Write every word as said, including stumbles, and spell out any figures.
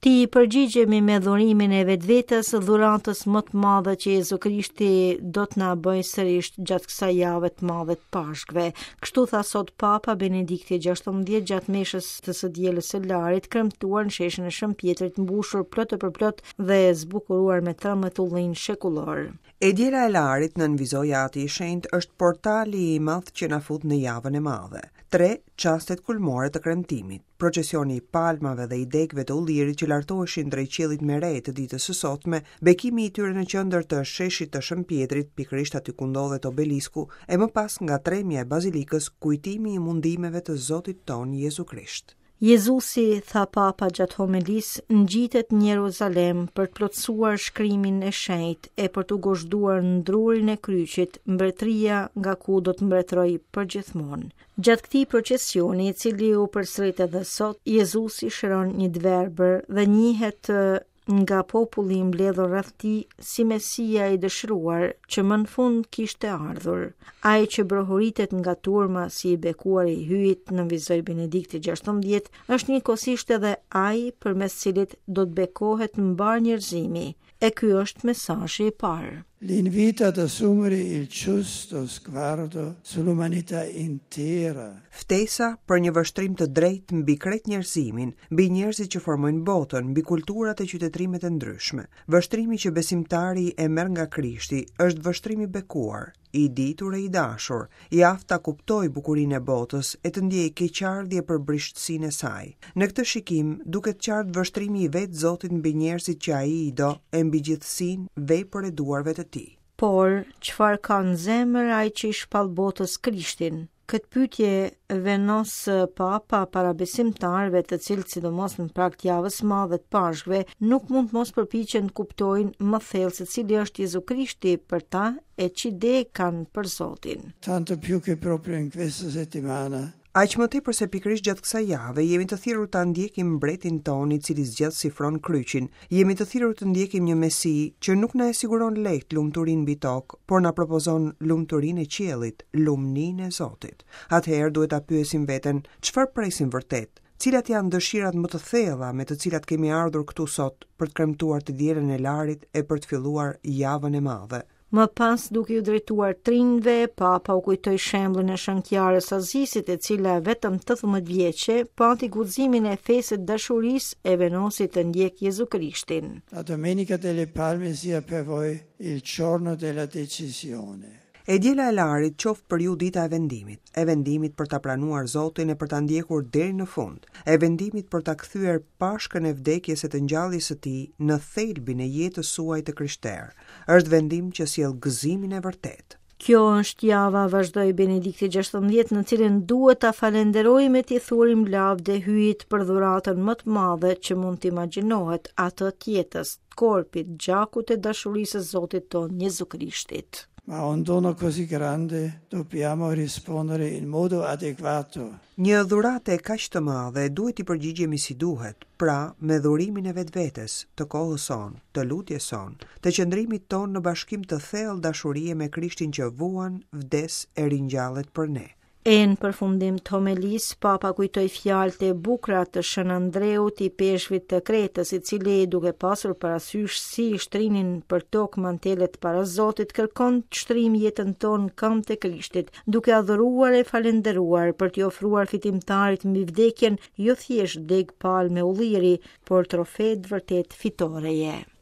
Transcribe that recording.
Ti përgjigjemi me dhurimin e vetvetes, dhuratës më të madhe që Jezu Krishti do të na bëjë sërish gjatë kësaj jave të madhe të Pashkëve. Kështu tha sot Papa Benedikti gjashtëmbëdhjetë gjatë meshës të së dielës së Larit, kremtuar në sheshin e Shëmpjetrit, mbushur plot e përplot dhe zbukuruar me tërmëtullin shekullor. E diela e Larit në nënvizoj ati i shenjtë është portali i madh që na fut në javën e madhe. Tre çastet kulmore të kremtimit, procesioni i palmave dhe i degëve të ullirit që lartoheshin drejt qiellit me re të ditës së sotme, bekimi i tyre në qendër të sheshit të Shëmpjetrit, pikërisht aty ku ndodhet obelisku, e më pas nga tremja e bazilikës, kujtimi i mundimeve të Zotit ton Jezu Krisht. Jezusi, tha Papa gjatë homilis, ngjitet në Jeruzalem për të plotësuar shkrimin e shenjtë e për të gozhduar në drurin e kryqit, mbretëria nga ku do të mbretërojë përgjithmonë. Gjatë këtij procesioni, i cili u përsërit edhe sot, Jezusi shëron një dverbër dhe njihet nga populli i mbledhur rreth tij si Mesia i dëshiruar që më në fund kishte ardhur. Ai që brohuritet nga turma si i bekuar i hyjit, nënvizoi Benedikti gjashtëmbëdhjetë, është njëkohësisht edhe ai përmes cilit do të bekohet mbar njerëzimi. E ky është mesazhi i parë. L'invito ad assumere il giusto sguardo sull'umanità intera. Ftesa për një vështrim të drejtë mbi krejt njerëzimin, mbi njerëzit që formojnë botën, mbi kulturat e qytetrimet e ndryshme. Vështrimi që besimtari e merr nga Krishti është vështrim i bekuar, i ditur e i dashur, i aftë ta kuptoj bukurinë e botës e të ndjej keqardhje për brishtësinë e saj. Në këtë shikim, duket qartë vështrimi i vetë Zotit mbi njerëzit që ai i do e mbi gjithësinë vepër e duarve të tij. Por, çfarë ka në zemër ai që i shpall botës Krishtin? Këtë pyetje venos Papa para besimtarëve, të cilët sidomos në prag të javës së madhe të Pashkëve nuk mund të mos përpiqen të kuptojnë më thellë se cili është Jezu Krishti për ta e ç'ide kanë për Zotin. Tanto più che proprio in questa settimana Aq më tepër se pikërisht gjatë kësaj jave jemi të thirrur ta ndjekim mbretin ton i cili zgjat sifron kryqin. Jemi të thirrur të ndjekim një Mesi që nuk na e siguron lehtë lumturinë mbi tokë, por na propozon lumturinë e qiellit, lumninë e Zotit. Atëherë duhet ta pyesim veten, çfarë presim vërtet? Cilat janë dëshirat më të thella me të cilat kemi ardhur këtu sot për të kremtuar të dielën e Larit e për të filluar javën e madhe? Më pas, duke u drejtuar trinjve, Papa u kujtoi shembullin e shëngjarës Azisit, e cila vetëm tetëmbëdhjetë vjeçe pati guximin e fesët dashurisë e venosi të ndjek Jezu Krishtin. La Domenica delle Palme sia per voi il giorno della decisione. E diela e Larit qoftë për ju dita e vendimit, e vendimit për ta pranuar Zotin e për ta ndjekur deri në fund, e vendimit për ta kthyer pashkën e vdekjes e të ngjalljes së tij në thelbin e jetës suaj të krishterë. Është vendim që sjell gëzimin e vërtetë. Kjo është java, vazhdoi Benedikti gjashtëmbëdhjetë, në cilën duhet ta falenderojmë e t'i thurim lavde hyjit për dhuratën më të madhe që mund të imagjinohet, atë të jetës, korpit, gjakut e dashurisë së Zotit ton Jezu Krishtit. Ma un dono così grande dobbiamo rispondere in modo adeguato. Një dhuratë e kaq të madhe duhet i përgjigjemi si duhet, pra me dhurimin e vetvetes, të kohës son, të lutjes son, të qëndrimit ton në bashkim të thellë dashurie me Krishtin që vuan, vdes e ringjallet për ne. E në përfundim të homilis, Papa kujtoi fjalët e bukura të Shën Andreut, i peshkvit të Kretës, i cili duke pasur parasysh si shtrinin për tokë mantelet para Zotit, kërkon të shtrim jetën tonë këmbë të Krishtit, duke adhuruar e falenderuar për t'i ofruar fitimtarit mbi vdekjen, jo thjesht deg palë me ulliri, por trofe të vërtet fitoreje.